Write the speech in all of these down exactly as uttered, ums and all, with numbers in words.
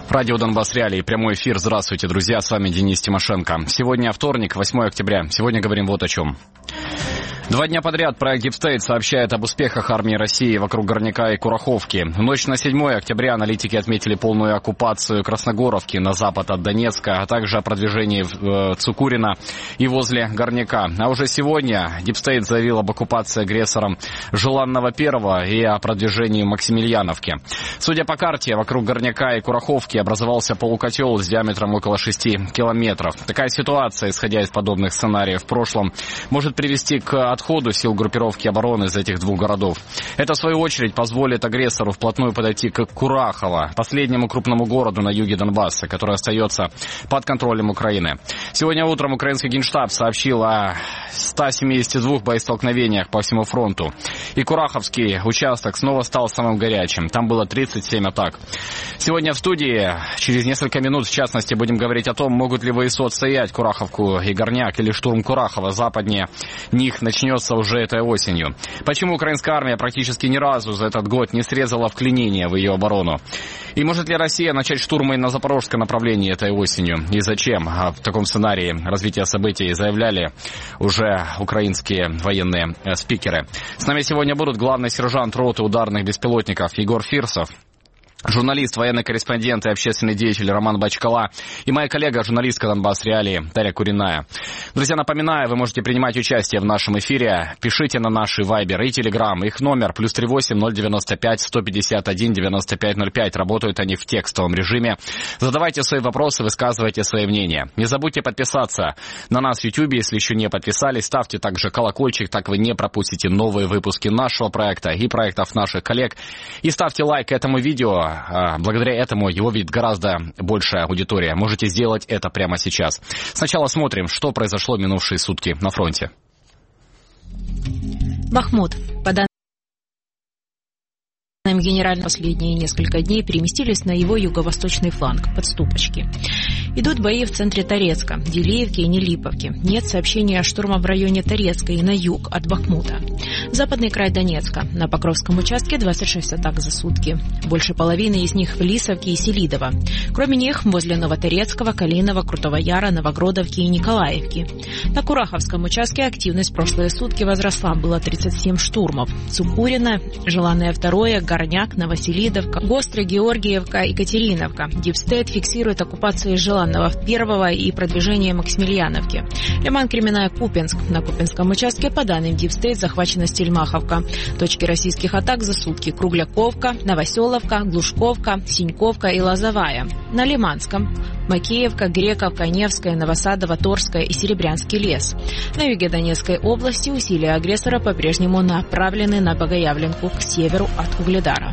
Радио Донбасс Реалии, прямой эфир. Здравствуйте, друзья, с вами Денис Тимошенко. Сегодня вторник, восьмое октября. Сегодня говорим вот о чем. Два дня подряд проект Deep State сообщает об успехах армии России вокруг Горняка и Кураховки. В ночь на седьмое октября аналитики отметили полную оккупацию Красногоровки на запад от Донецка, а также о продвижении в Цукурино и возле Горняка. А уже сегодня Deep State заявил об оккупации агрессором Желанного Первого и о продвижении Максимильяновки. Судя по карте, вокруг Горняка и Кураховки образовался полукотел с диаметром около шести километров. Такая ситуация, исходя из подобных сценариев в прошлом, может привести к отходу сил группировки обороны из этих двух городов. Это, в свою очередь, позволит агрессору вплотную подойти к Курахово, последнему крупному городу на юге Донбасса, который остается под контролем Украины. Сегодня утром украинский Генштаб сообщил о ста семидесяти двух боестолкновениях по всему фронту. И Кураховский участок снова стал самым горячим. Там было тридцать семь атак. Сегодня в студии, через несколько минут, в частности, будем говорить о том, могут ли ВСУ отстоять Кураховку и Горняк, или штурм Курахова западнее них начнется уже этой осенью. Почему украинская армия практически ни разу за этот год не срезала вклинение в ее оборону? И может ли Россия начать штурмы на запорожском направлении этой осенью? И зачем? В таком сценарии развития событий заявляли уже украинские военные спикеры. С нами сегодня будут главный сержант роты ударных беспилотников Егор Фирсов, журналист, военный корреспондент и общественный деятель Роман Бачкала и моя коллега, журналистка Донбасс Реалии Дарья Куриная. Друзья, напоминаю, вы можете принимать участие в нашем эфире. Пишите на наши Вайбер и Телеграм. Их номер плюс три восемь ноль девяносто пять сто пятьдесят один девяносто пять ноль пять. Работают они в текстовом режиме. Задавайте свои вопросы, высказывайте свои мнения. Не забудьте подписаться на нас в Ютьюбе, если еще не подписались. Ставьте также колокольчик, так вы не пропустите новые выпуски нашего проекта и проектов наших коллег. И ставьте лайк этому видео. Благодаря этому его видит гораздо большая аудитория. Можете сделать это прямо сейчас. Сначала смотрим, что произошло в минувшие сутки на фронте. Бахмут. По данным генерального, последние несколько дней переместились на его юго-восточный фланг, под Ступочки. Идут бои в центре Торецка, Делеевки и Нелиповки. Нет сообщения о штурме в районе Торецка и на юг от Бахмута. Западный край Донецка. На Покровском участке двадцать шесть атак за сутки. Больше половины из них в Лисовке и Селидово. Кроме них, возле Новоторецкого, Калинова, Крутого Яра, Новогродовки и Николаевки. На Кураховском участке активность в прошлые сутки возросла. Было тридцать семь штурмов. Цукурино, Желанное Второе, Горняк, Новоселидовка, Гостро, Георгиевка, Екатериновка. Deep State фиксирует оккупацию Желанного Первого и продвижение Максимильяновки. Лиман, Кременная, Купинск. На Купинском участке, по данным Deep State, захвачена Стельмаховка. Точки российских атак за сутки: Кругляковка, Новоселовка, Глушковка, Синьковка и Лозовая. На Лиманском — Макеевка, Грековка, Невская, Новосадово, Торская и Серебрянский лес. На юге Донецкой области усилия агрессора по-прежнему направлены на Богоявленку к северу от Угледара.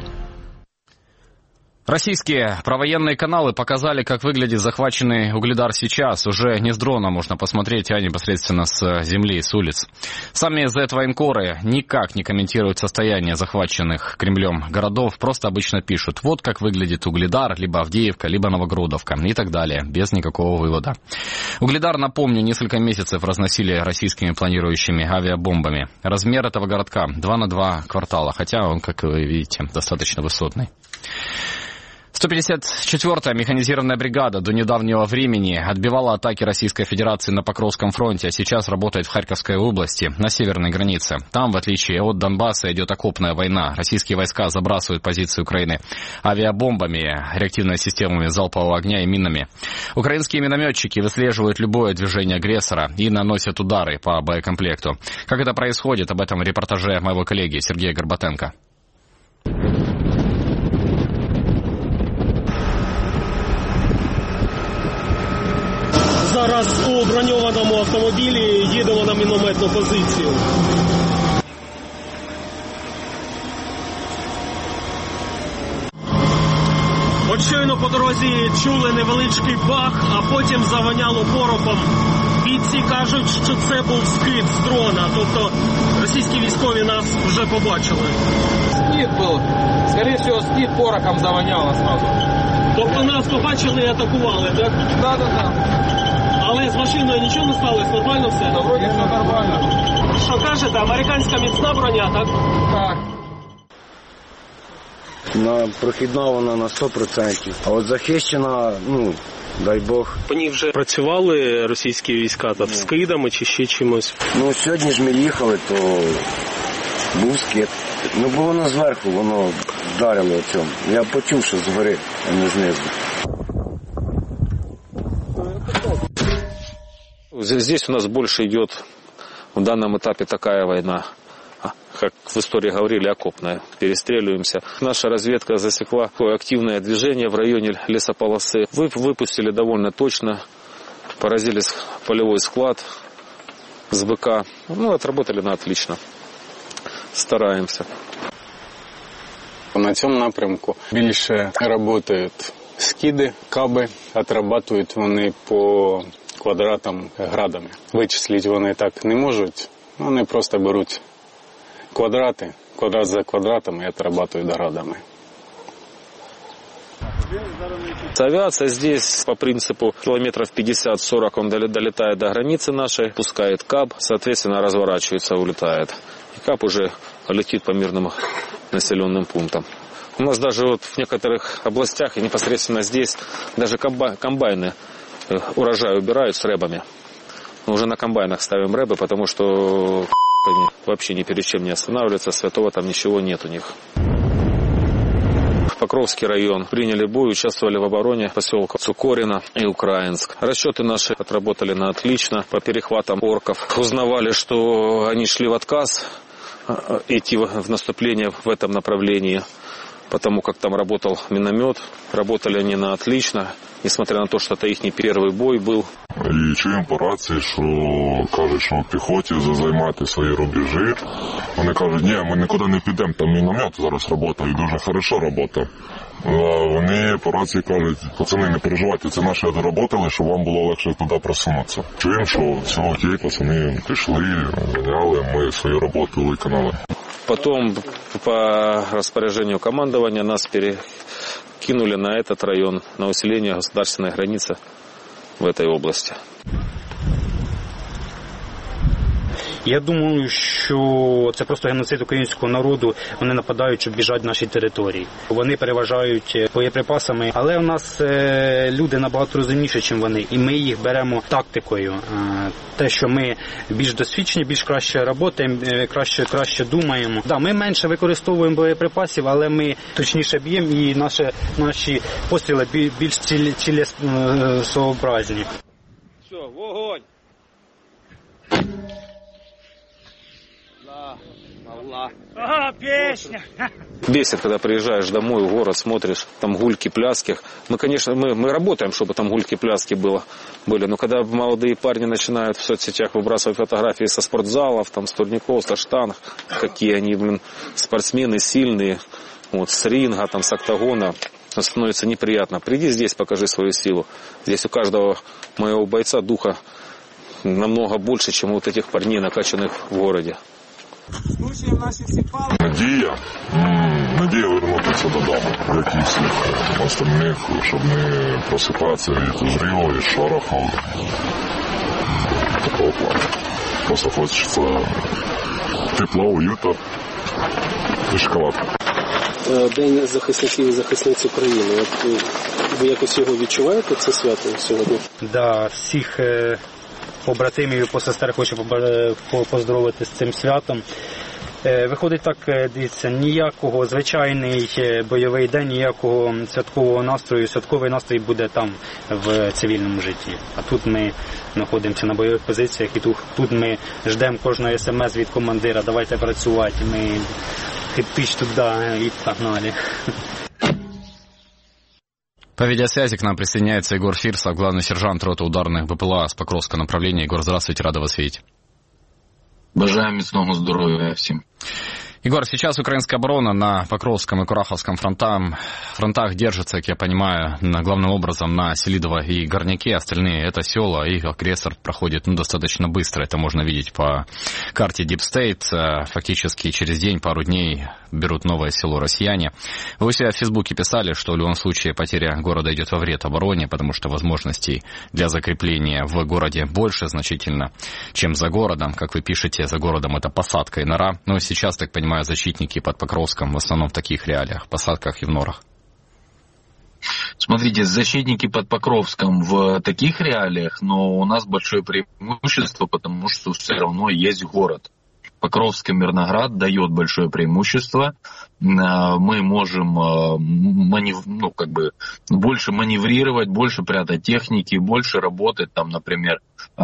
Российские провоенные каналы показали, как выглядит захваченный Угледар сейчас. Уже не с дрона можно посмотреть, а непосредственно с земли, с улиц. Сами зет-военкоры никак не комментируют состояние захваченных Кремлем городов. Просто обычно пишут: вот как выглядит Угледар, либо Авдеевка, либо Новогродовка и так далее, без никакого вывода. Угледар, напомню, несколько месяцев разносили российскими планирующими авиабомбами. Размер этого городка два на два квартала, хотя он, как вы видите, достаточно высотный. сто пятьдесят четвёртая механизированная бригада до недавнего времени отбивала атаки Российской Федерации на Покровском фронте, а сейчас работает в Харьковской области, на северной границе. Там, в отличие от Донбасса, идет окопная война. Российские войска забрасывают позиции Украины авиабомбами, реактивными системами залпового огня и минами. Украинские минометчики выслеживают любое движение агрессора и наносят удары по боекомплекту. Как это происходит, об этом в репортаже моего коллеги Сергея Горбатенко. Зараз у броньованому автомобілі їдемо на мінометну позицію. От щойно по дорозі чули невеличкий бах, а потім завоняло порохом. Бійці кажуть, що це був скид з дрона, тобто російські військові нас вже побачили. Скид був, скоріше всього, скид порохом завоняло сразу. Тобто нас побачили і атакували, так? Так, так, так. Але з машиною нічого не сталося, нормально все? Та вроді все нормально. Що кажете, американська міцна броня, так? Так. На прохідна вона на сто відсотків, а от захищена, ну, дай Бог. По ній вже працювали російські війська там з скидами чи ще чимось? Ну, сьогодні ж ми їхали, то був скид. Ну, бо воно зверху, воно вдарило в цьому. Я почув, що згори, а не знизу. Здесь у нас больше идет в данном этапе такая война, как в истории говорили, окопная. Перестреливаемся. Наша разведка засекла такое активное движение в районе лесополосы. Выпустили довольно точно, поразили полевой склад с БК. Ну, отработали на отлично. Стараємося. На цьому напрямку більше працюють скиди, каби, отрабатують вони по квадратам градами. Вичислити вони так не можуть, вони просто беруть квадрати, квадрат за квадратом и отрабатывают градами. Авиация здесь по принципу километров пятьдесят-сорок он долетает до границы нашей, пускает КАБ, соответственно разворачивается, улетает. И КАБ уже летит по мирным населенным пунктам. У нас даже вот в некоторых областях и непосредственно здесь даже комбайны урожай убирают с рэбами. Мы уже на комбайнах ставим рэбы, потому что они вообще ни перед чем не останавливаются, святого там ничего нет у них. Покровский район. Приняли бой, участвовали в обороне поселка Цукорино и Украинск. Расчеты наши отработали на отлично по перехватам орков. Узнавали, что они шли в отказ идти в наступление в этом направлении, потому как там работал миномет. Работали они на отлично, несмотря на то, что это их не первый бой был. І чуємо по рації, що кажуть, що піхоті займати свої рубежі. Вони кажуть, ні, ми нікуди не підемо, там міномет зараз працює, і дуже хорошо працює. Вони по рації кажуть, пацани, не переживайте, це наші доработали, щоб вам було легше туди просунутися. Чуємо, що все окей, пацани пішли, ганяли, ми свою роботу виконали. Потом по распоряжению командования нас перекинули на этот район, на усиление государственной границы в этой области. Я думаю, що це просто геноцид українського народу. Вони нападають, щоб біжать в наші території. Вони переважають боєприпасами, але у нас люди набагато розумніші, ніж вони. І ми їх беремо тактикою. Те, що ми більш досвідчені, більш краще працюємо, краще, краще думаємо. Да, ми менше використовуємо боєприпасів, але ми точніше б'ємо і наші, наші постріли більш цілесообразні. Все, вогонь! Ага, песня. Бесит, когда приезжаешь домой в город, смотришь, там гульки, пляски. Мы, конечно, мы, мы работаем, чтобы там гульки, пляски было, были. Но когда молодые парни начинают в соцсетях выбрасывать фотографии со спортзалов, там, с турников, со штанг, какие они, блин, спортсмены сильные, вот, с ринга, там, с октагона, становится неприятно. Приди здесь, покажи свою силу. Здесь у каждого моего бойца духа намного больше, чем у вот этих парней, накачанных в городе. Надія, надія вернутися додому, як і всіх остальних, щоб не просипатися від зриву, від шороху. Такого плану. Просто хочеться тепла, уюта і шоколадку. День захисників і захисниць України. От ви якось його відчуваєте, це свято сьогодні? Да, всіх побратимів і посестер хочу поздоровити з цим святом. Виходить так, дивіться, ніякого звичайний бойовий день, ніякого святкового настрою. Святковий настрій буде там, в цивільному житті. А тут ми знаходимося на бойових позиціях і тут, тут ми ждемо кожного смс від командира, давайте працювати, ми хитич туди і погнали. По видеосвязи к нам присоединяется Егор Фирсов, главный сержант роты ударных БПЛА с Покровского направления. Егор, здравствуйте, рада вас видеть. Бажаю міцного здоров'я всім. Егор, сейчас украинская оборона на Покровском и Кураховском фронтах, фронтах держится, как я понимаю, главным образом на Селидово и Горняке. Остальные это села, и агрессор проходит ну, достаточно быстро. Это можно видеть по карте Deep State. Фактически через день, пару дней берут новое село россияне. Вы у себя в Фейсбуке писали, что в любом случае потеря города идет во вред обороне, потому что возможностей для закрепления в городе больше значительно, чем за городом. Как вы пишете, за городом это посадка и нора. Но сейчас, так понимаю, понимаю, защитники под Покровском в основном в таких реалиях, посадках и в норах? Смотрите, защитники под Покровском в таких реалиях, но у нас большое преимущество, потому что все равно есть город. Покровский Мирноград дает большое преимущество. Мы можем манев... ну, как бы больше маневрировать, больше прятать техники, больше работать, там, например,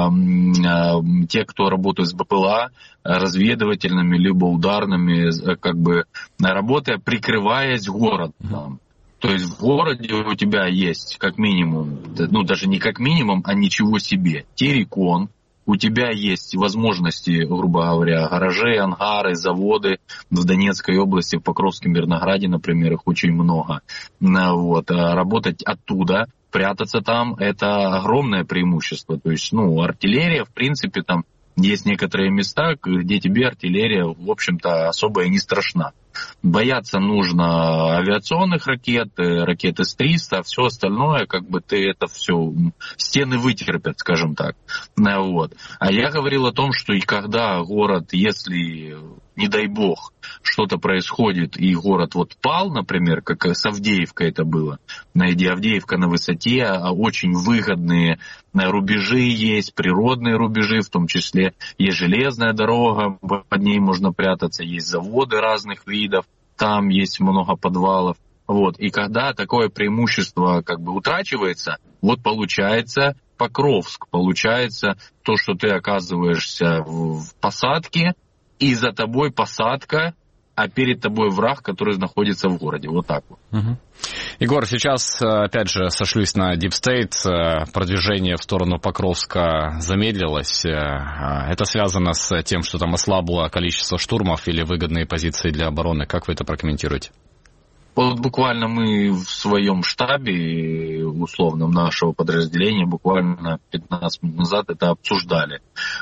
те, кто работает с БПЛА, разведывательными либо ударными, как бы работая, прикрываясь городом. То есть в городе у тебя есть как минимум, ну даже не как минимум, а ничего себе, террикон, у тебя есть возможности, грубо говоря, гаражи, ангары, заводы в Донецкой области, в Покровском Мирнограде, например, их очень много. Вот. Работать оттуда, прятаться там, это огромное преимущество. То есть, ну, артиллерия, в принципе, там есть некоторые места, где тебе артиллерия, в общем-то, особо и не страшна. Бояться нужно авиационных ракет, ракет эс триста, а все остальное, как бы ты это все, стены вытерпят, скажем так. Вот. А я говорил о том, что и когда город, если, не дай бог, что-то происходит, и город вот пал, например, как с Авдеевкой это было, где Авдеевка на высоте, очень выгодные рубежи есть, природные рубежи, в том числе есть железная дорога, под ней можно прятаться, есть заводы разных видов, там есть много подвалов. Вот. И когда такое преимущество как бы утрачивается, вот получается Покровск, получается то, что ты оказываешься в посадке, и за тобой посадка, а перед тобой враг, который находится в городе. Вот так вот. Угу. Егор, сейчас, опять же, сошлюсь на Deep State. Продвижение в сторону Покровска замедлилось. Это связано с тем, что там ослабло количество штурмов или выгодные позиции для обороны. Как вы это прокомментируете? Вот буквально мы в своем штабе, условном нашего подразделения, буквально пятнадцать минут назад это обсуждали.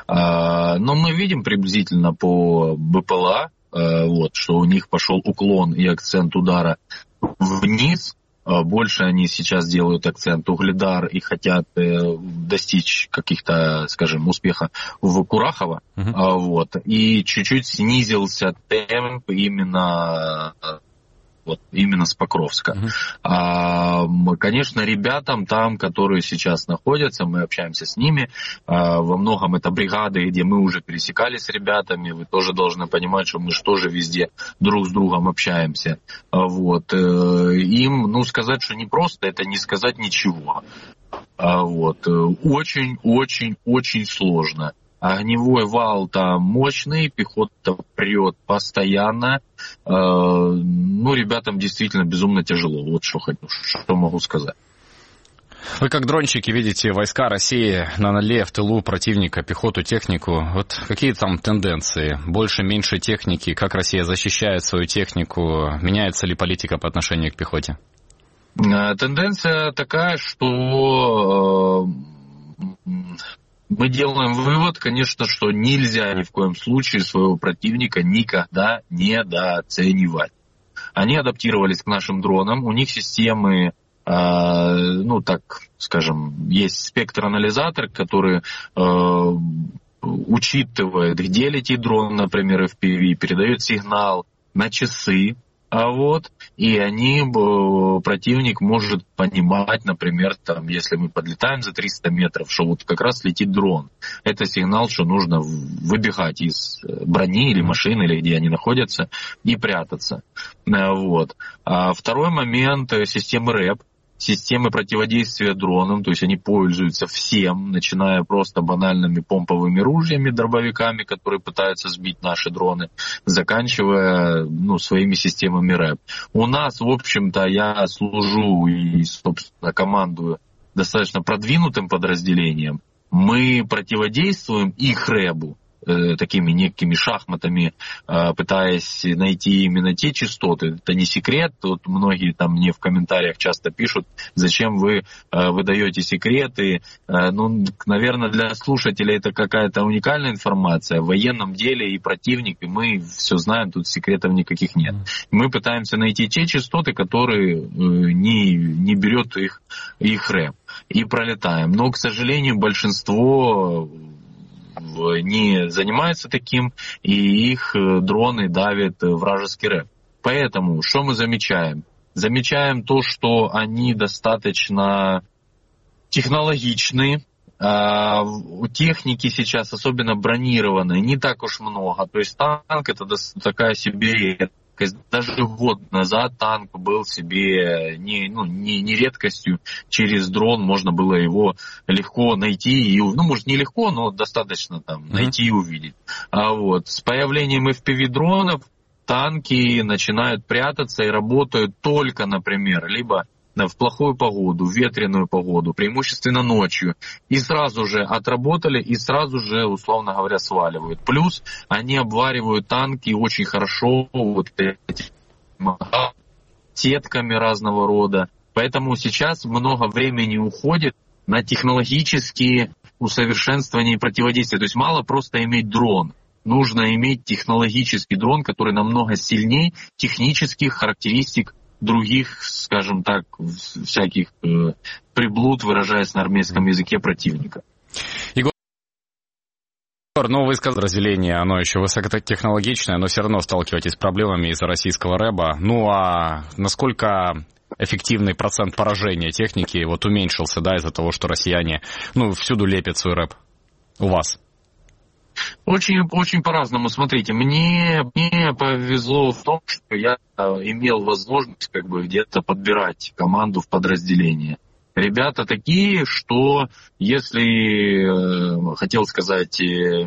Но мы видим приблизительно по БПЛА, вот, что у них пошел уклон и акцент удара вниз. Больше они сейчас делают акцент угледар и хотят достичь каких-то, скажем, успеха в Курахово. Uh-huh. Вот, и чуть-чуть снизился темп именно... Вот, именно с Покровска. Uh-huh. А, конечно, ребятам там, которые сейчас находятся, мы общаемся с ними, а, во многом это бригады, где мы уже пересекались с ребятами, вы тоже должны понимать, что мы же тоже везде друг с другом общаемся. А, вот, им, ну, сказать, что непросто, это не сказать ничего. А, вот, очень-очень-очень сложно. Огневой вал там мощный, пехота прет постоянно. Э, ну, ребятам действительно безумно тяжело. Вот что хочу, что могу сказать. Вы как дронщики видите войска России на ноле, в тылу противника, пехоту, технику. Вот какие там тенденции? Больше, меньше техники? Как Россия защищает свою технику? Меняется ли политика по отношению к пехоте? Тенденция такая, что... Э, Мы делаем вывод, конечно, что нельзя ни в коем случае своего противника никогда недооценивать. Они адаптировались к нашим дронам, у них системы, э, ну так скажем, есть спектроанализатор, который э, учитывает, где летит дрон, например, эф пи ви, передает сигнал на часы. А вот, и они, противник может понимать, например, там, если мы подлетаем за триста метров, что вот как раз летит дрон. Это сигнал, что нужно выбегать из брони или машины, или где они находятся, и прятаться. Вот. А второй момент — системы рэп. Системы противодействия дронам, то есть они пользуются всем, начиная просто банальными помповыми ружьями, дробовиками, которые пытаются сбить наши дроны, заканчивая, ну, своими системами рэп. У нас, в общем-то, я служу и, собственно, командую достаточно продвинутым подразделением. Мы противодействуем их рэбу, такими некими шахматами, пытаясь найти именно те частоты. Это не секрет. Вот многие там мне в комментариях часто пишут, зачем вы выдаете секреты. Ну, наверное, для слушателей это какая-то уникальная информация. В военном деле и противник, и мы все знаем, тут секретов никаких нет. Мы пытаемся найти те частоты, которые не, не берет их, их рэп. И пролетаем. Но, к сожалению, большинство не занимаются таким, и их дроны давят вражеский рэп. Поэтому что мы замечаем? Замечаем то, что они достаточно технологичные. У техники сейчас, особенно бронированной, не так уж много. То есть танк — это такая себе редкость. Даже год назад танк был себе не, ну, не, не редкостью. Через дрон можно было его легко найти. И, ну, может, не легко, но достаточно там найти и увидеть. А вот с появлением эф пи ви-дронов танки начинают прятаться и работают только, например, либо в плохую погоду, в ветреную погоду, преимущественно ночью. И сразу же отработали, и сразу же, условно говоря, сваливают. Плюс они обваривают танки очень хорошо вот этими сетками разного рода. Поэтому сейчас много времени уходит на технологические усовершенствования и противодействия. То есть мало просто иметь дрон. Нужно иметь технологический дрон, который намного сильнее технических характеристик других, скажем так, всяких э, приблуд, выражаясь на армейском языке, противника. Егор, ну вы сказали, разделение, оно еще высокотехнологичное, но все равно сталкиваетесь с проблемами из-за российского рэба. Ну а насколько эффективный процент поражения техники вот уменьшился, да, из-за того, что россияне, ну, всюду лепят свой рэп у вас? Очень, очень по-разному. Смотрите, мне, мне повезло в том, что я имел возможность как бы где-то подбирать команду в подразделение. Ребята такие, что если, хотел сказать,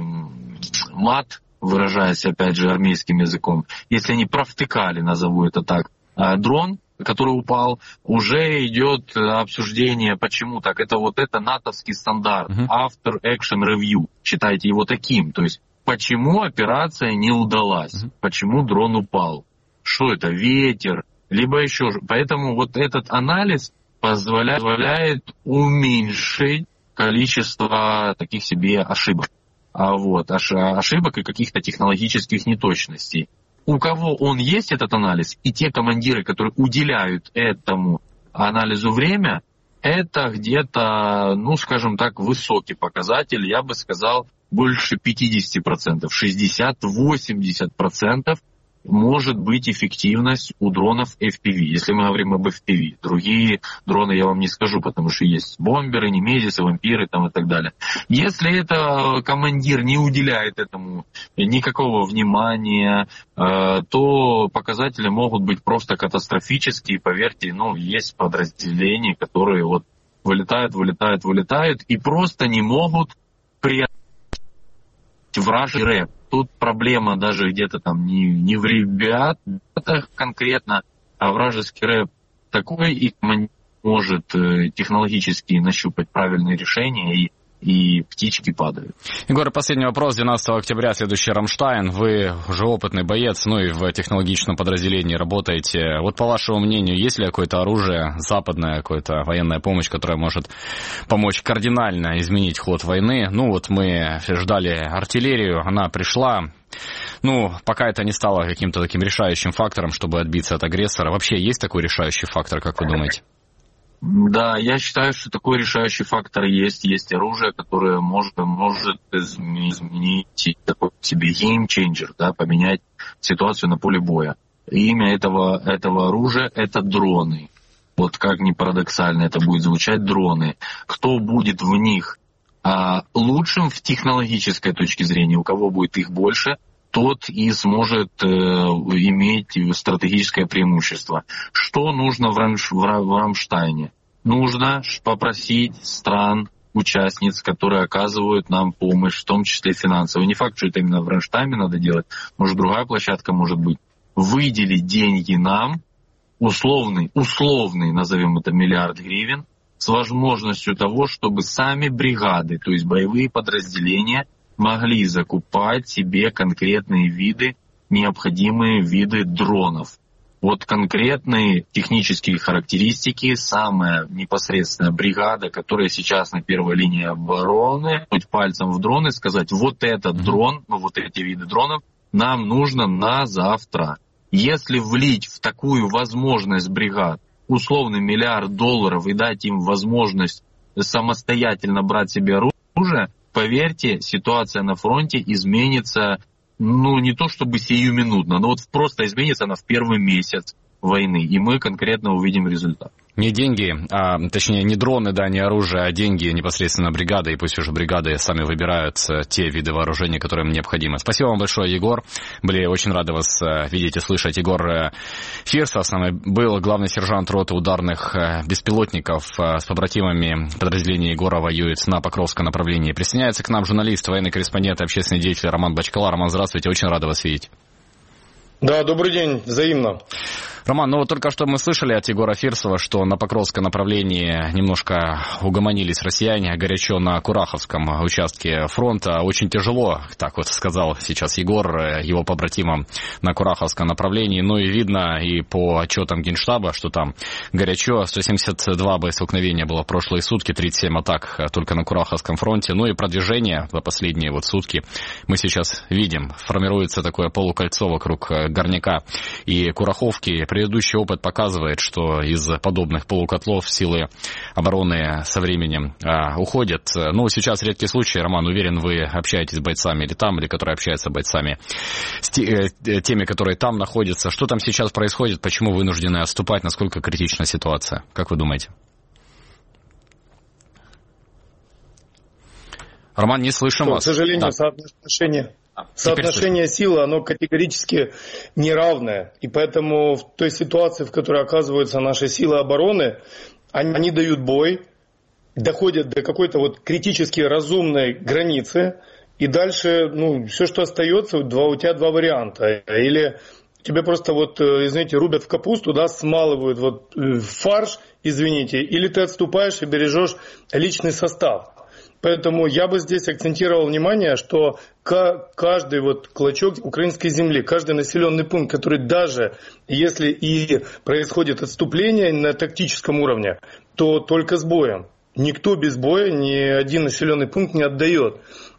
мат, выражаясь опять же армейским языком, если они провтыкали, назову это так, дрон, который упал, уже идет обсуждение, почему так. Это вот это натовский стандарт, uh-huh. After Action Review. Считайте его таким. То есть, почему операция не удалась, uh-huh. почему дрон упал, что это, ветер, либо еще. Поэтому вот этот анализ позволяет, позволяет уменьшить количество таких себе ошибок. А вот, ошибок и каких-то технологических неточностей. У кого он есть, этот анализ, и те командиры, которые уделяют этому анализу время, это где-то, ну, скажем так, высокий показатель, я бы сказал, больше пятьдесят процентов, шестьдесят-восемьдесят процентов может быть эффективность у дронов эф пи ви, если мы говорим об эф пи ви. Другие дроны я вам не скажу, потому что есть бомберы, немезисы, вампиры там и так далее. Если это командир не уделяет этому никакого внимания, то показатели могут быть просто катастрофические. Поверьте, ну, есть подразделения, которые вот вылетают, вылетают, вылетают и просто не могут преодолеть вражий рэп. Тут проблема даже где-то там не, не в ребятах конкретно, а вражеский рэп такой, и командир может э, технологически нащупать правильные решения, и, и птички падают. Егор, последний вопрос. двенадцатого октября следующий «Рамштайн». Вы уже опытный боец, ну и в технологичном подразделении работаете. Вот по вашему мнению, есть ли какое-то оружие, западная какая-то военная помощь, которая может помочь кардинально изменить ход войны? Ну вот мы ждали артиллерию, она пришла. Ну, пока это не стало каким-то таким решающим фактором, чтобы отбиться от агрессора. Вообще есть такой решающий фактор, как вы думаете? Да, я считаю, что такой решающий фактор есть. Есть оружие, которое может, может изменить такой себе game changer, да, поменять ситуацию на поле боя. И имя этого, этого оружия — это дроны. Вот как ни парадоксально это будет звучать, дроны. Кто будет в них а, лучшим в технологической точке зрения, у кого будет их больше, тот и сможет э, иметь стратегическое преимущество. Что нужно в, Рамш, в Рамштайне? Нужно попросить стран, участниц, которые оказывают нам помощь, в том числе финансовую. Не факт, что это именно в Рамштайне надо делать, может другая площадка может быть. Выделить деньги нам, условный, условный, назовем это, миллиард гривен, с возможностью того, чтобы сами бригады, то есть боевые подразделения, могли закупать себе конкретные виды, необходимые виды дронов. Вот конкретные технические характеристики, самая непосредственная бригада, которая сейчас на первой линии обороны, хоть пальцем в дрон и сказать, вот этот дрон, ну вот эти виды дронов, нам нужно на завтра. Если влить в такую возможность бригад условный миллиард долларов и дать им возможность самостоятельно брать себе оружие, поверьте, ситуация на фронте изменится, ну, не то чтобы сиюминутно, но вот просто изменится она в первый месяц войны, и мы конкретно увидим результат. Не деньги, а, точнее, не дроны, да, не оружие, а деньги непосредственно бригады, и пусть уже бригады сами выбирают те виды вооружений, которые им необходимы. Спасибо вам большое, Егор. Были очень рады вас видеть и слышать. Егор Фирсов с нами был, главный сержант роты ударных беспилотников, с побратимами подразделения Егора воюет на Покровском направлении. Присоединяется к нам журналист, военный корреспондент, общественный деятель Роман Бочкала. Роман, здравствуйте, очень рада вас видеть. Да, добрый день, взаимно. Роман, ну вот только что мы слышали от Егора Фирсова, что на Покровском направлении немножко угомонились россияне, горячо на Кураховском участке фронта. Очень тяжело, так вот сказал сейчас Егор, его побратимам на Кураховском направлении. Ну и видно и по отчетам Генштаба, что там горячо. сто семьдесят два боестолкновения было в прошлые сутки, тридцать семь атак только на Кураховском фронте. Ну и продвижение за последние вот сутки мы сейчас видим. Формируется такое полукольцо вокруг Горняка и Кураховки. Предыдущий опыт показывает, что из подобных полукотлов силы обороны со временем а, уходят. Ну, сейчас редкий случай, Роман, уверен, вы общаетесь с бойцами или там, или которые общаются с бойцами, с те, э, теми, которые там находятся. Что там сейчас происходит, почему вынуждены отступать, насколько критична ситуация? Как вы думаете? Роман, не слышим что, вас. К сожалению, да. соотношение... Соотношение силы, оно категорически неравное. И поэтому в той ситуации, в которой оказываются наши силы обороны, они, они дают бой, доходят до какой-то вот критически разумной границы. И дальше, ну, все, что остается, два, у тебя два варианта. Или тебе просто вот, извините, рубят в капусту, да, смалывают вот фарш, извините, или ты отступаешь и бережешь личный состав. Поэтому я бы здесь акцентировал внимание, что каждый вот клочок украинской земли, каждый населенный пункт, который даже если и происходит отступление на тактическом уровне, то только с боем. Никто без боя ни один населенный пункт не отдает.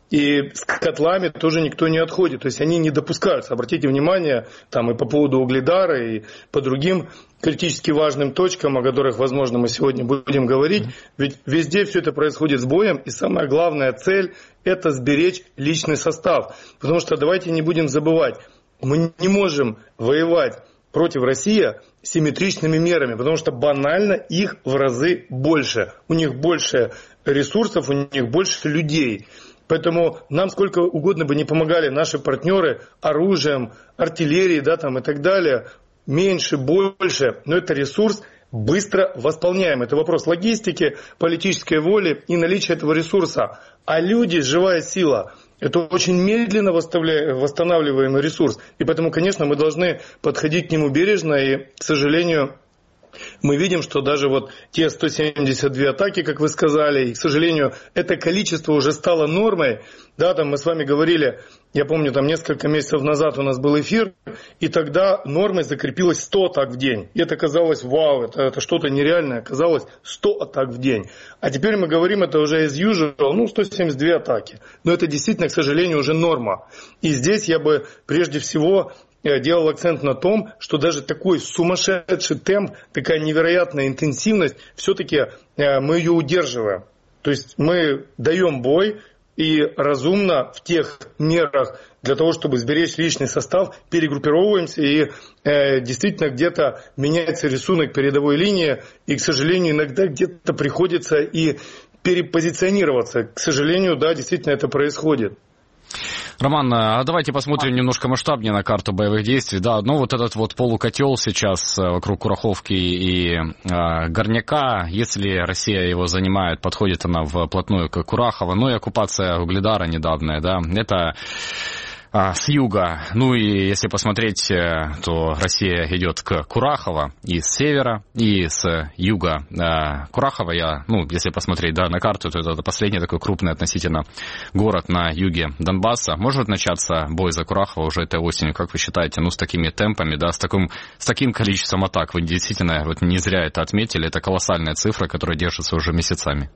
И с котлами тоже никто не отходит. То есть они не допускаются. Обратите внимание, там и по поводу Угледара, и по другим критически важным точкам, о которых, возможно, мы сегодня будем говорить. Ведь везде все это происходит с боем. И самая главная цель – это сберечь личный состав. Потому что давайте не будем забывать, мы не можем воевать против России симметричными мерами, потому что банально их в разы больше. У них больше ресурсов, у них больше людей. Поэтому нам сколько угодно бы не помогали наши партнеры оружием, артиллерией, да, там, и так далее, меньше, больше, но это ресурс быстро восполняемый. Это вопрос логистики, политической воли и наличия этого ресурса. А люди, живая сила, это очень медленно восстанавливаемый ресурс. И поэтому, конечно, мы должны подходить к нему бережно. И, к сожалению, мы видим, что даже вот те сто семьдесят две атаки, как вы сказали, и, к сожалению, это количество уже стало нормой. Да, там мы с вами говорили, я помню, там несколько месяцев назад у нас был эфир, и тогда нормой закрепилось сто атак в день. И это казалось, вау, это, это что-то нереальное, казалось сто атак в день. А теперь мы говорим, это уже as usual, ну, сто семьдесят две атаки. Но это действительно, к сожалению, уже норма. И здесь я бы прежде всего делал акцент на том, что даже такой сумасшедший темп, такая невероятная интенсивность, все-таки мы ее удерживаем. То есть мы даем бой и разумно в тех мерах для того, чтобы сберечь личный состав, перегруппировываемся и э, действительно где-то меняется рисунок передовой линии, и, к сожалению, иногда где-то приходится и перепозиционироваться. К сожалению, да, действительно это происходит. Роман, а давайте посмотрим немножко масштабнее на карту боевых действий. Да, ну вот этот вот полукотел сейчас вокруг Кураховки и э, Горняка, если Россия его занимает, подходит она вплотную к Курахово, ну и оккупация Угледара недавняя, да, это с юга. Ну и если посмотреть, то Россия идет к Курахово и с севера, и с юга. Курахово, я, ну, если посмотреть, да, на карту, то это последний такой крупный относительно город на юге Донбасса. Может начаться бой за Курахово уже этой осенью, как вы считаете? Ну, с такими темпами, да, с таким, с таким количеством атак. Вы действительно вот не зря это отметили. Это колоссальная цифра, которая держится уже месяцами.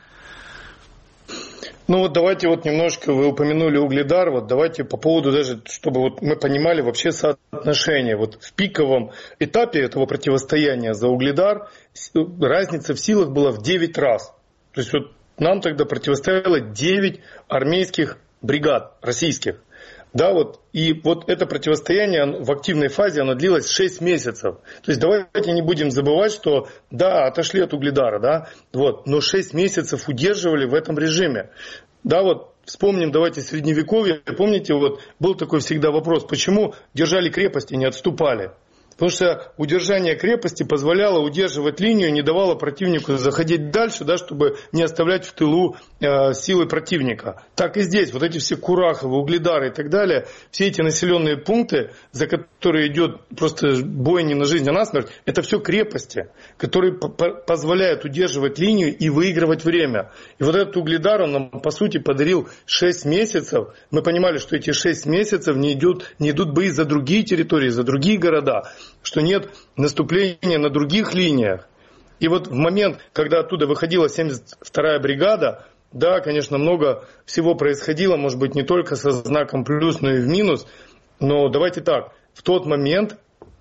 Ну вот давайте вот немножко, вы упомянули Угледар, вот давайте по поводу даже, чтобы вот мы понимали вообще соотношение. Вот в пиковом этапе этого противостояния за Угледар разница в силах была в девять раз. То есть вот нам тогда противостояло девять армейских бригад российских. Да, вот, и вот это противостояние в активной фазе, оно длилось шесть месяцев. То есть давайте не будем забывать, что да, отошли от Угледара, да, вот, но шесть месяцев удерживали в этом режиме. Да, вот вспомним, давайте средневековье. Помните, вот был такой всегда вопрос, почему держали крепости, не отступали? Потому что удержание крепости позволяло удерживать линию, не давало противнику заходить дальше, да, чтобы не оставлять в тылу э, силы противника. Так и здесь. Вот эти все Кураховы, Угледары и так далее, все эти населенные пункты, за которые идет просто бой не на жизнь, а на смерть, это все крепости, которые позволяют удерживать линию и выигрывать время. И вот этот Угледар, он нам, по сути, подарил шесть месяцев. Мы понимали, что эти шесть месяцев не идут, не идут бои за другие территории, за другие города, что нет наступления на других линиях. И вот в момент, когда оттуда выходила семьдесят вторая бригада, да, конечно, много всего происходило, может быть, не только со знаком плюс, но и в минус. Но давайте так, в тот момент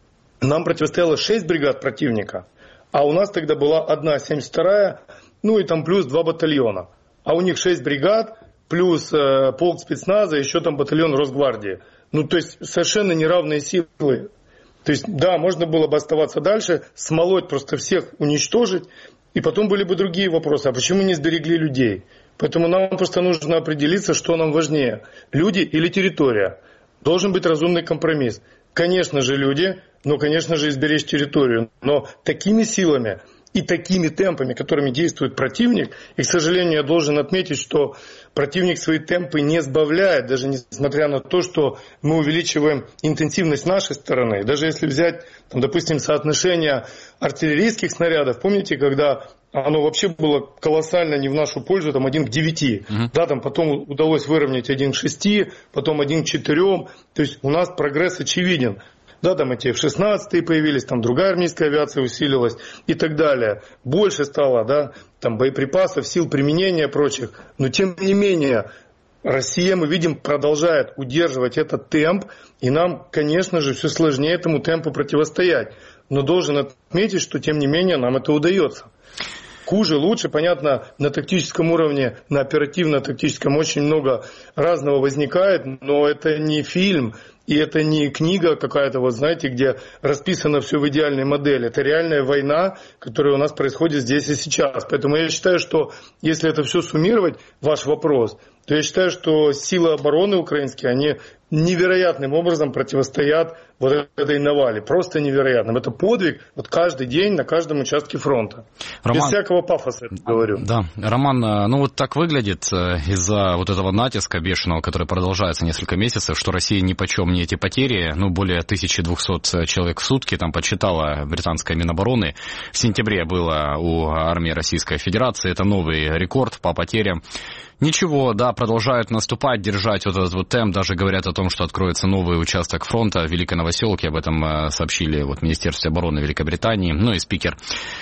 нам противостояло шесть бригад противника, а у нас тогда была одна семьдесят вторая, ну и там плюс два батальона. А у них шесть бригад, плюс э, полк спецназа, еще там батальон Росгвардии. Ну, то есть совершенно неравные силы. То есть, да, можно было бы оставаться дальше, смолоть просто всех, уничтожить, и потом были бы другие вопросы. А почему не сберегли людей? Поэтому нам просто нужно определиться, что нам важнее. Люди или территория? Должен быть разумный компромисс. Конечно же, люди, но, конечно же, изберечь территорию. Но такими силами и такими темпами, которыми действует противник, и, к сожалению, я должен отметить, что противник свои темпы не сбавляет, даже несмотря на то, что мы увеличиваем интенсивность нашей стороны. Даже если взять, там, допустим, соотношение артиллерийских снарядов, помните, когда оно вообще было колоссально не в нашу пользу, там один к девяти, uh-huh. да, там потом удалось выровнять один к шести, потом один к четырем, то есть у нас прогресс очевиден. Да, там эти эф шестнадцать появились, там другая армейская авиация усилилась и так далее. Больше стало, да, там боеприпасов, сил применения прочих. Но тем не менее, Россия, мы видим, продолжает удерживать этот темп. И нам, конечно же, все сложнее этому темпу противостоять. Но должен отметить, что тем не менее нам это удается. Хуже, лучше, понятно, на тактическом уровне, на оперативно-тактическом очень много разного возникает, но это не фильм, и это не книга какая-то, вот знаете, где расписано все в идеальной модели. Это реальная война, которая у нас происходит здесь и сейчас. Поэтому я считаю, что если это все суммировать, ваш вопрос, то я считаю, что силы обороны украинские, они невероятным образом противостоят вот этой навале. Просто невероятным. Это подвиг вот каждый день на каждом участке фронта. Роман... Без всякого пафоса это говорю. Да, Роман, ну вот так выглядит из-за вот этого натиска бешеного, который продолжается несколько месяцев, что Россия нипочем не эти потери, ну более тысяча двести человек в сутки, там подсчитала британская Минобороны. В сентябре было у армии Российской Федерации, это новый рекорд по потерям. Ничего, да, продолжают наступать, держать вот этот вот темп, даже говорят о том, что откроется новый участок фронта в Великой Новоселке, об этом сообщили вот в Министерстве обороны Великобритании, ну и спикер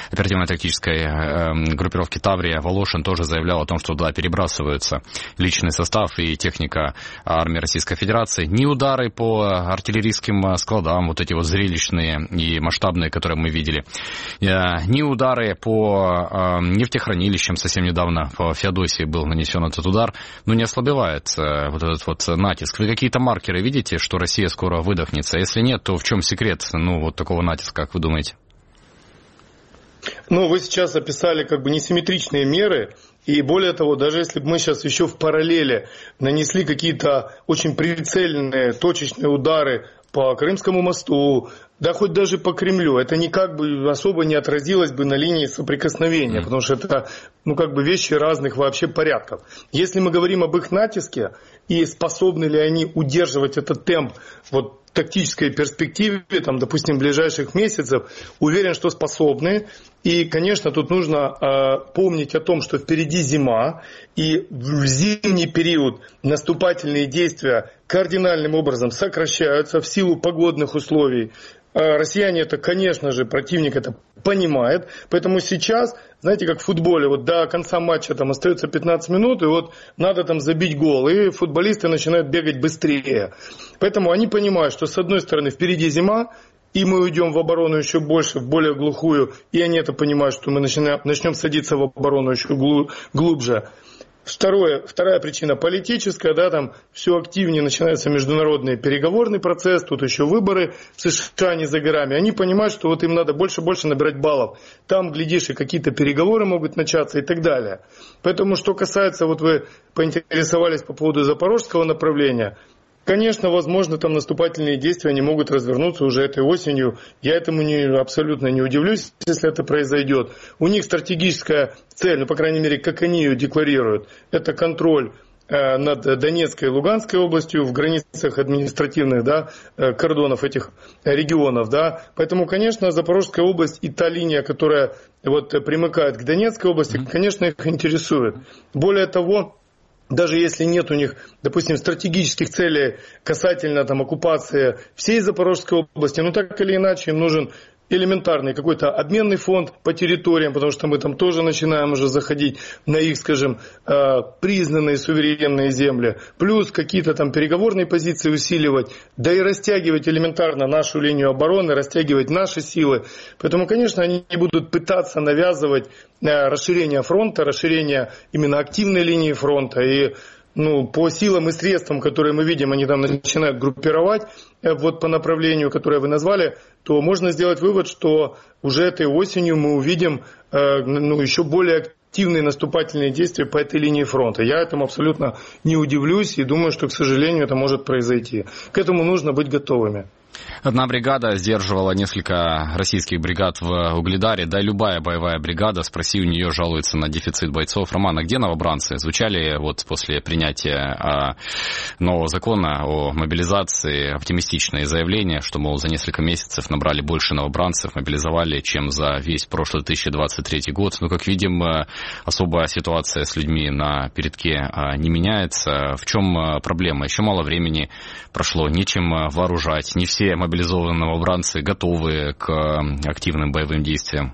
оперативно-тактической группировки Таврия Волошин тоже заявлял о том, что да, перебрасываются личный состав и техника армии Российской Федерации. Ни удары по артиллерийским складам, вот эти вот зрелищные и масштабные, которые мы видели, ни удары по нефтехранилищам, совсем недавно по Феодосии был нанесен этот удар, но не ослабевает э, вот этот вот натиск. Вы какие-то маркеры видите, что Россия скоро выдохнется? Если нет, то в чем секрет, ну, вот такого натиска, как вы думаете? Ну, вы сейчас описали как бы несимметричные меры, и более того, даже если бы мы сейчас еще в параллели нанесли какие-то очень прицельные, точечные удары по Крымскому мосту, да хоть даже по Кремлю, это никак бы особо не отразилось бы на линии соприкосновения, потому что это, ну, как бы вещи разных вообще порядков. Если мы говорим об их натиске и способны ли они удерживать этот темп вот в тактической перспективе, там, допустим, ближайших месяцев, уверен, что способны. И, конечно, тут нужно э, помнить о том, что впереди зима, и в зимний период наступательные действия кардинальным образом сокращаются в силу погодных условий. Э, россияне это, конечно же, противник это понимает, поэтому сейчас, знаете, как в футболе, вот до конца матча там остается пятнадцать минут, и вот надо там забить гол, и футболисты начинают бегать быстрее. Поэтому они понимают, что с одной стороны впереди зима, и мы уйдем в оборону еще больше, в более глухую, и они это понимают, что мы начинаем, начнем садиться в оборону еще глубже. Второе, вторая причина политическая, да, там все активнее начинается международный переговорный процесс, тут еще выборы в США не за горами. Они понимают, что вот им надо больше-больше набирать баллов. Там, глядишь, и какие-то переговоры могут начаться и так далее. Поэтому, что касается, вот вы поинтересовались по поводу запорожского направления, конечно, возможно, там наступательные действия, они могут развернуться уже этой осенью. Я этому не, абсолютно не удивлюсь, если это произойдет. У них стратегическая цель, ну, по крайней мере, как они ее декларируют, это контроль э, над Донецкой и Луганской областью в границах административных, да, э, кордонов этих регионов. Да. Поэтому, конечно, Запорожская область и та линия, которая вот, примыкает к Донецкой области, конечно, их интересует. Более того, даже если нет у них, допустим, стратегических целей касательно там, оккупации всей Запорожской области, ну так или иначе им нужен элементарный какой-то обменный фонд по территориям, потому что мы там тоже начинаем уже заходить на их, скажем, признанные суверенные земли, плюс какие-то там переговорные позиции усиливать, да и растягивать элементарно нашу линию обороны, растягивать наши силы. Поэтому, конечно, они не будут пытаться навязывать расширение фронта, расширение именно активной линии фронта. И ну, по силам и средствам, которые мы видим, они там начинают группировать вот по направлению, которое вы назвали, то можно сделать вывод, что уже этой осенью мы увидим ну, еще более активные наступательные действия по этой линии фронта. Я этому абсолютно не удивлюсь и думаю, что, к сожалению, это может произойти. К этому нужно быть готовыми. Одна бригада сдерживала несколько российских бригад в Угледаре, да и любая боевая бригада, спроси у нее, жалуется на дефицит бойцов. Роман, а где новобранцы? Звучали вот после принятия нового закона о мобилизации оптимистичные заявления, что, мол, за несколько месяцев набрали больше новобранцев, мобилизовали, чем за весь прошлый две тысячи двадцать третий год. Но, как видим, особая ситуация с людьми на передке не меняется. В чем проблема? Еще мало времени прошло, нечем вооружать, не все мобилизованные новобранцы готовы к активным боевым действиям.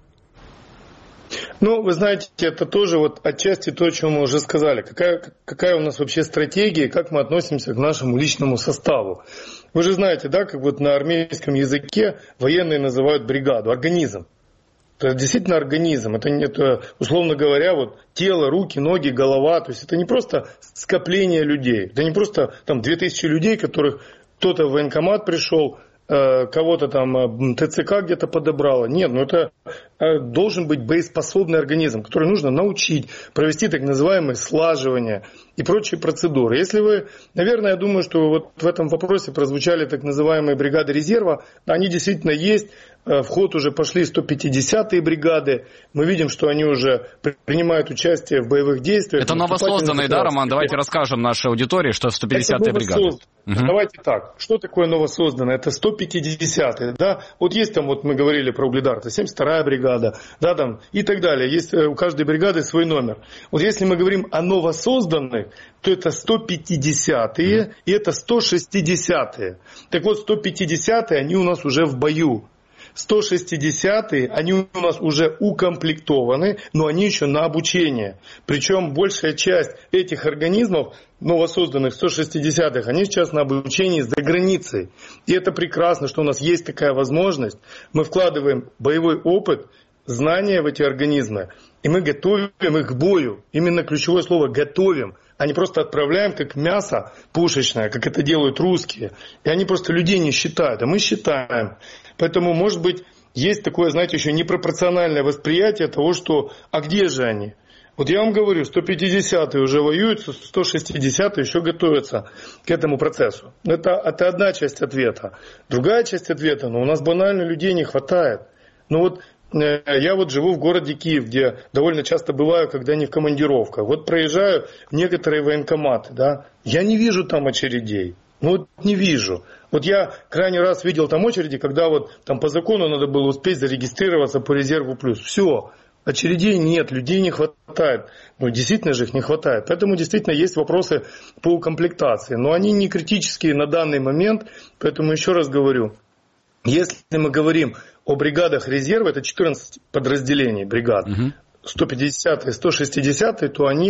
Ну, вы знаете, это тоже вот отчасти то, о чем мы уже сказали. Какая, какая у нас вообще стратегия, как мы относимся к нашему личному составу. Вы же знаете, да, как вот на армейском языке военные называют бригаду, организм. Это действительно организм, это, это, условно говоря, вот тело, руки, ноги, голова. То есть это не просто скопление людей, это не просто там две тысячи людей, которых кто-то в военкомат пришел, кого-то там ТЦК где-то подобрало. Нет, ну это должен быть боеспособный организм, который нужно научить, провести так называемое слаживание и прочие процедуры. Если вы, наверное, я думаю, что вот в этом вопросе прозвучали так называемые бригады резерва, они действительно есть. В ход уже пошли сто пятидесятые бригады. Мы видим, что они уже принимают участие в боевых действиях. Это новосозданные, да, Роман? Давайте расскажем нашей аудитории, что сто пятидесятая бригада. Угу. Давайте так. Что такое новосозданная? Это сто пятидесятая. Да? Вот есть там, вот мы говорили про Угледар, это семьдесят вторая бригада, да, там, и так далее. Есть у каждой бригады свой номер. Вот если мы говорим о новосозданных, то это сто пятидесятые угу. и это сто шестидесятые. Так вот, сто пятидесятые, они у нас уже в бою. сто шестидесятые, они у нас уже укомплектованы, но они еще на обучение. Причем большая часть этих организмов, новосозданных сто шестидесятых, они сейчас на обучении за границей. И это прекрасно, что у нас есть такая возможность. Мы вкладываем боевой опыт, знания в эти организмы, и мы готовим их к бою. Именно ключевое слово «готовим». А не просто отправляем как мясо пушечное, как это делают русские. И они просто людей не считают, а мы считаем. Поэтому, может быть, есть такое, знаете, еще непропорциональное восприятие того, что «а где же они?» Вот я вам говорю, сто пятидесятые уже воюют, сто шестидесятые еще готовятся к этому процессу. Это, это одна часть ответа. Другая часть ответа, ну у нас банально людей не хватает. Ну вот я вот живу в городе Киев, где довольно часто бываю, когда не в командировках. Вот проезжаю в некоторые военкоматы, да, я не вижу там очередей. Ну вот не вижу. Вот я крайний раз видел там очереди, когда вот там по закону надо было успеть зарегистрироваться по резерву плюс. Все. Очередей нет, людей не хватает. Ну, действительно же их не хватает. Поэтому действительно есть вопросы по комплектации. Но они не критические на данный момент. Поэтому еще раз говорю, если мы говорим о бригадах резерва, это четырнадцать подразделений бригад, угу. сто пятидесятые, сто шестидесятые, то они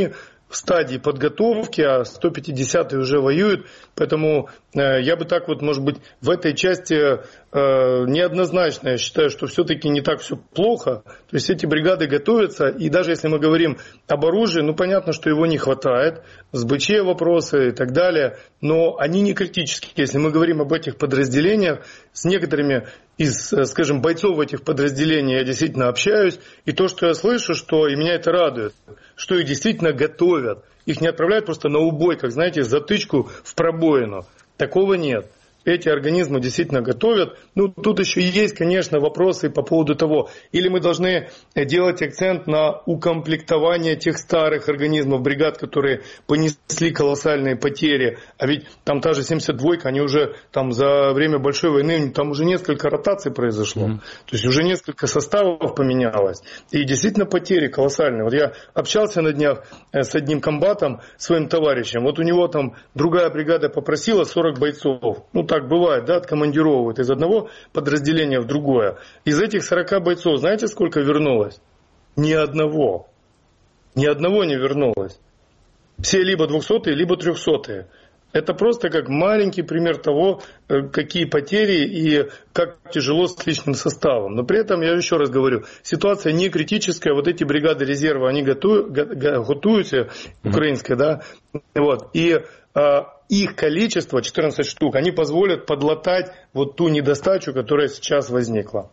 в стадии подготовки, а сто пятидесятый уже воюет. Поэтому э, я бы так вот, может быть, в этой части э, неоднозначно, я считаю, что все-таки не так все плохо. То есть эти бригады готовятся, и даже если мы говорим об оружии, ну понятно, что его не хватает, с БЧ вопросы и так далее, но они не критические. Если мы говорим об этих подразделениях, с некоторыми из, скажем, бойцов этих подразделений я действительно общаюсь, и то, что я слышу, что, и меня это радует, что их действительно готовят. Их не отправляют просто на убой, как, знаете, затычку в пробоину. Такого нет. Эти организмы действительно готовят. Ну, тут еще есть, конечно, вопросы по поводу того, или мы должны делать акцент на укомплектование тех старых организмов, бригад, которые понесли колоссальные потери. А ведь там та же семьдесят двойка, они уже там за время Большой войны, там уже несколько ротаций произошло. Mm-hmm. То есть уже несколько составов поменялось. И действительно потери колоссальные. Вот я общался на днях с одним комбатом, своим товарищем. Вот у него там другая бригада попросила сорок бойцов. Ну, так бывает, да, откомандировывают из одного подразделения в другое. Из этих сорока бойцов, знаете, сколько вернулось? Ни одного. Ни одного не вернулось. Все либо двухсотые, либо трехсотые. Это просто как маленький пример того, какие потери и как тяжело с личным составом. Но при этом, я еще раз говорю, ситуация не критическая. Вот эти бригады резерва, они готовы, готовятся, украинские, да, вот, и их количество, четырнадцать штук, они позволят подлатать вот ту недостачу, которая сейчас возникла.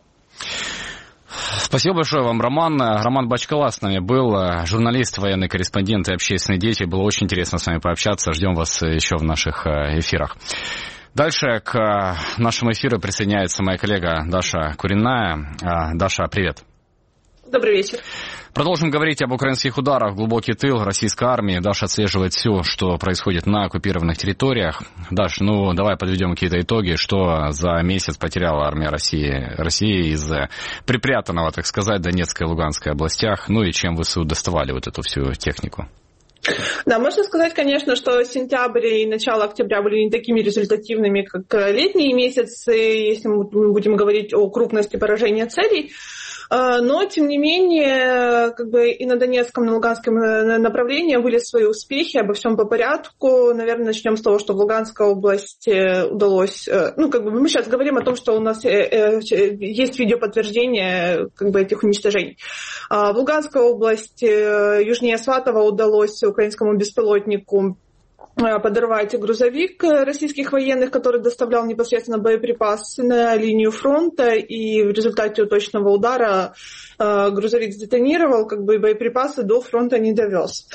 Спасибо большое вам, Роман. Роман Бачкала с нами был, журналист, военный корреспондент и общественный деятель. Было очень интересно с вами пообщаться. Ждем вас еще в наших эфирах. Дальше к нашему эфиру присоединяется моя коллега Даша Куриная. Даша, привет. Добрый вечер. Продолжим говорить об украинских ударах в глубокий тыл российской армии. Даша отслеживает все, что происходит на оккупированных территориях. Даш, ну давай подведем какие-то итоги, что за месяц потеряла армия России, России из припрятанного, так сказать, Донецкой и Луганской областях, ну и чем ВСУ доставали вот эту всю технику. Да, можно сказать, конечно, что сентябрь и начало октября были не такими результативными, как летние месяцы, если мы будем говорить о крупности поражения целей. Но, тем не менее, как бы и на Донецком, и на Луганском направлении были свои успехи, обо всем по порядку. Наверное, начнем с того, что в Луганской области удалось... Ну, как бы мы сейчас говорим о том, что у нас есть видеоподтверждение как бы этих уничтожений. В Луганской области, южнее Сватова, удалось украинскому беспилотнику подорвать грузовик российских военных, который доставлял непосредственно боеприпасы на линию фронта, и в результате точного удара грузовик сдетонировал, как бы боеприпасы до фронта не довез.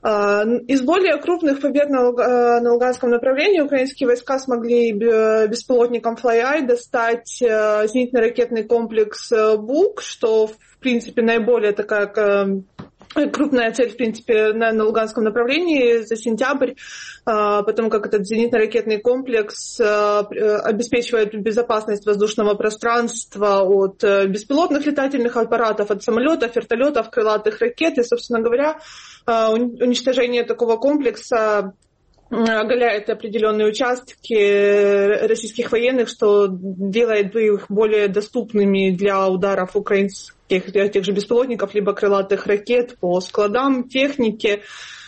Из более крупных побед на Луганском направлении украинские войска смогли беспилотником Fly-Eye достать зенитно-ракетный комплекс «Бук», что, в принципе, наиболее такая... крупная цель, в принципе, на, на Луганском направлении за сентябрь, потому как этот зенитно-ракетный комплекс обеспечивает безопасность воздушного пространства от беспилотных летательных аппаратов, от самолетов, вертолетов, крылатых ракет. И, собственно говоря, уничтожение такого комплекса оголяет определенные участки российских военных, что делает их более доступными для ударов украинских тех же беспилотников, либо крылатых ракет по складам, технике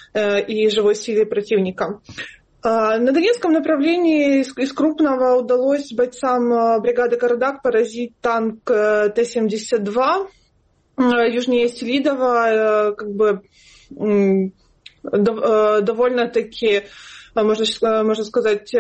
и живой силе противника. На Донецком направлении из крупного удалось бойцам бригады «Карадак» поразить танк Т семьдесят два. Южнее Селидова, как бы довольно-таки, можно, можно сказать,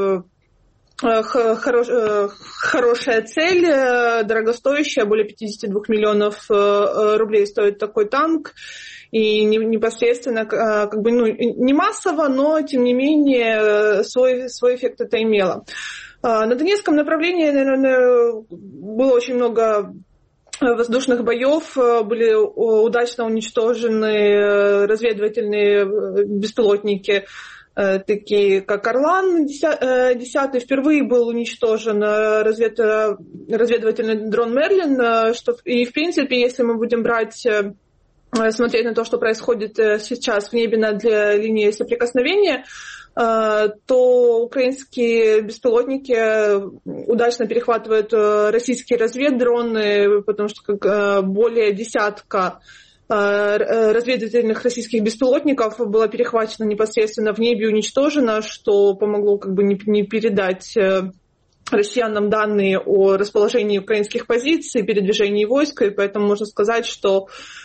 Хорош, хорошая цель, дорогостоящая, более пятьдесят два миллионов рублей стоит такой танк. И непосредственно, как бы, ну, не массово, но, тем не менее, свой, свой эффект это имело. На Донецком направлении, наверное, было очень много воздушных боев, были удачно уничтожены разведывательные беспилотники, такие как «Орлан» десятый, впервые был уничтожен развед... разведывательный дрон «Мерлин», что и, в принципе, если мы будем брать, смотреть на то, что происходит сейчас в небе над линией соприкосновения, то украинские беспилотники удачно перехватывают российские разведдроны, потому что как более десятка разведывательных российских беспилотников было перехвачено непосредственно в небе и уничтожено, что помогло как бы не передать россиянам данные о расположении украинских позиций, передвижении войск, и поэтому можно сказать, что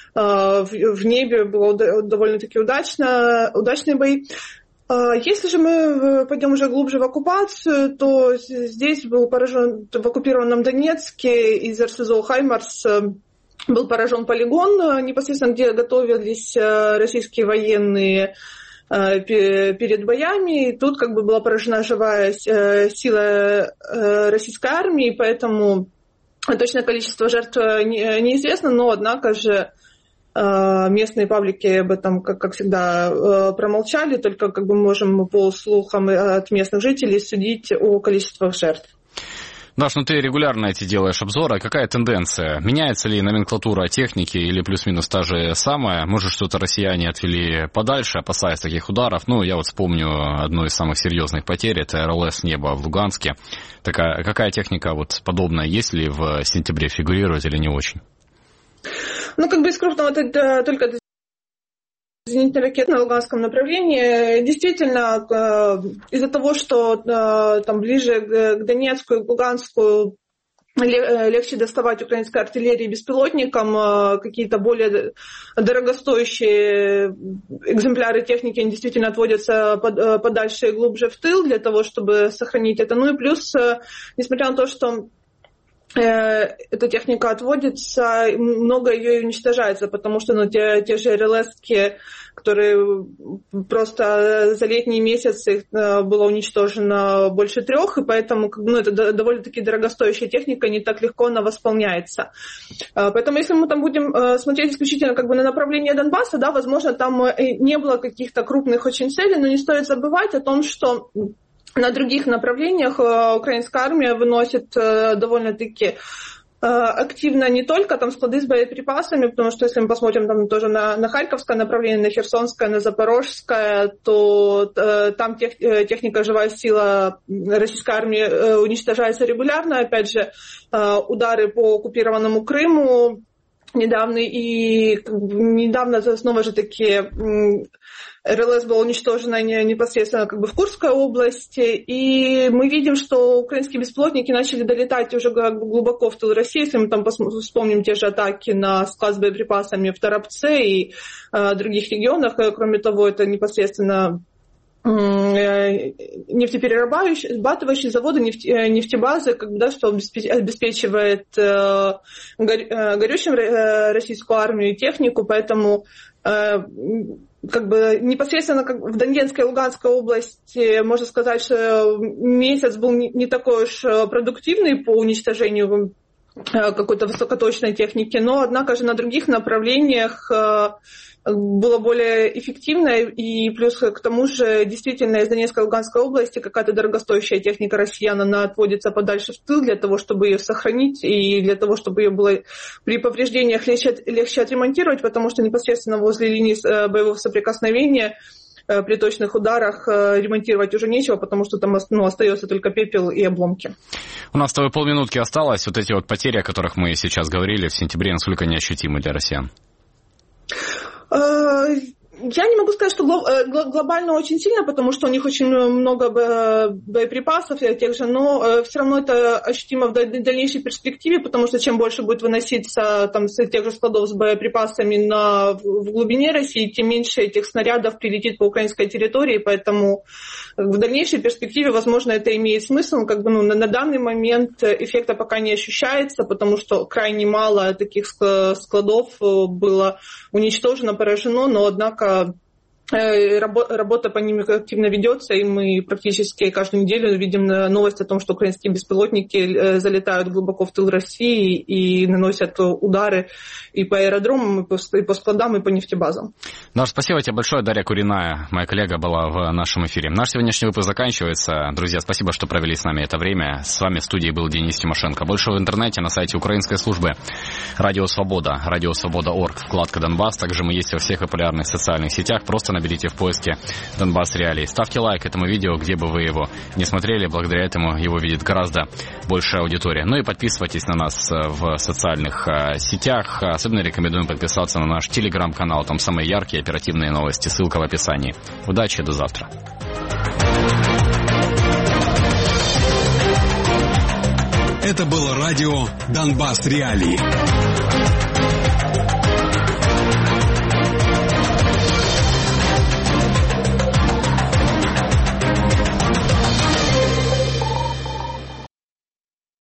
в небе было довольно-таки удачно, удачные бои. Если же мы пойдем уже глубже в оккупацию, то здесь был поражен в оккупированном Донецке из эр эс зо «Хаймарс» был поражен полигон, непосредственно где готовились российские военные перед боями. И тут как бы была поражена живая сила российской армии, поэтому точное количество жертв неизвестно, но однако же местные паблики об этом, как, как всегда, промолчали, только как бы можем по слухам от местных жителей судить о количестве жертв. Даш, ну ты регулярно эти делаешь обзоры. Какая тенденция? Меняется ли номенклатура техники или плюс-минус та же самая? Может, что-то россияне отвели подальше, опасаясь таких ударов? Ну, я вот вспомню одну из самых серьезных потерь. Это эр эл эс «Небо» в Луганске. Такая, какая техника вот подобная? Есть ли в сентябре, фигурирует или не очень? Ну, как бы из крупного это только зенитные ракеты на Луганском направлении. Действительно, из-за того, что там ближе к Донецку и к Луганску легче доставать украинской артиллерии беспилотникам, какие-то более дорогостоящие экземпляры техники действительно отводятся подальше и глубже в тыл для того, чтобы сохранить это. Ну и плюс, несмотря на то, что эта техника отводится, много ее и уничтожается, потому что ну, те, те же эр эл эс-ки, которые просто за летние месяцы было уничтожено больше трех, и поэтому ну, это довольно-таки дорогостоящая техника, не так легко она восполняется. Поэтому если мы там будем смотреть исключительно как бы на направление Донбасса, да, возможно, там не было каких-то крупных очень целей, но не стоит забывать о том, что на других направлениях украинская армия выносит довольно-таки активно не только там склады с боеприпасами, потому что если мы посмотрим там тоже на, на Харьковское направление, на Херсонское, на Запорожское, то э, там тех, техника «Живая сила» российской армии уничтожается регулярно. Опять же, э, удары по оккупированному Крыму недавно, и недавно снова же такие эр эл эс была уничтожена непосредственно как бы в Курской области, и мы видим, что украинские беспилотники начали долетать уже глубоко в тыл России, если мы там вспомним те же атаки на склад с боеприпасами в Торопце и э, других регионах. Кроме того, это непосредственно нефтеперерабатывающие заводы, нефть, нефтебазы, как бы, да, что обеспечивает э, горючим российскую армию и технику, поэтому э, как бы непосредственно как в Донецкой и Луганской области можно сказать, что месяц был не, не такой уж продуктивный по уничтожению какой-то высокоточной техники, но однако же на других направлениях было более эффективно, и плюс к тому же действительно из Донецкой и Луганской области какая-то дорогостоящая техника россиян, она отводится подальше в тыл для того, чтобы ее сохранить и для того, чтобы ее было при повреждениях легче, легче отремонтировать, потому что непосредственно возле линии боевого соприкосновения при точных ударах ремонтировать уже нечего, потому что там ну, остается только пепел и обломки. У нас с тобой полминутки осталось. Вот эти вот потери, о которых мы сейчас говорили в сентябре, насколько они ощутимы для россиян? Я не могу сказать, что глобально очень сильно, потому что у них очень много боеприпасов тех же, но все равно это ощутимо в дальнейшей перспективе, потому что чем больше будет выноситься там, с тех же складов с боеприпасами на, в глубине России, тем меньше этих снарядов прилетит по украинской территории, поэтому в дальнейшей перспективе, возможно, это имеет смысл. Как бы, ну, на, на данный момент эффекта пока не ощущается, потому что крайне мало таких складов было уничтожено, поражено, но однако работа по ним активно ведется, и мы практически каждую неделю видим новость о том, что украинские беспилотники залетают глубоко в тыл России и наносят удары и по аэродромам, и по, и по складам, и по нефтебазам. Даша, спасибо тебе большое. Дарья Куриная, моя коллега, была в нашем эфире. Наш сегодняшний выпуск заканчивается. Друзья, спасибо, что провели с нами это время. С вами в студии был Денис Тимошенко. Больше в интернете на сайте украинской службы Радио Свобода, радио свобода точка орг, вкладка Донбасс. Также мы есть во всех популярных социальных сетях. Просто наберите в поиске «Донбасс Реалии». Ставьте лайк этому видео, где бы вы его не смотрели. Благодаря этому его видит гораздо большая аудитория. Ну и подписывайтесь на нас в социальных сетях. Особенно рекомендуем подписаться на наш телеграм-канал. Там самые яркие оперативные новости. Ссылка в описании. Удачи, до завтра. Это было радио «Донбасс Реалии».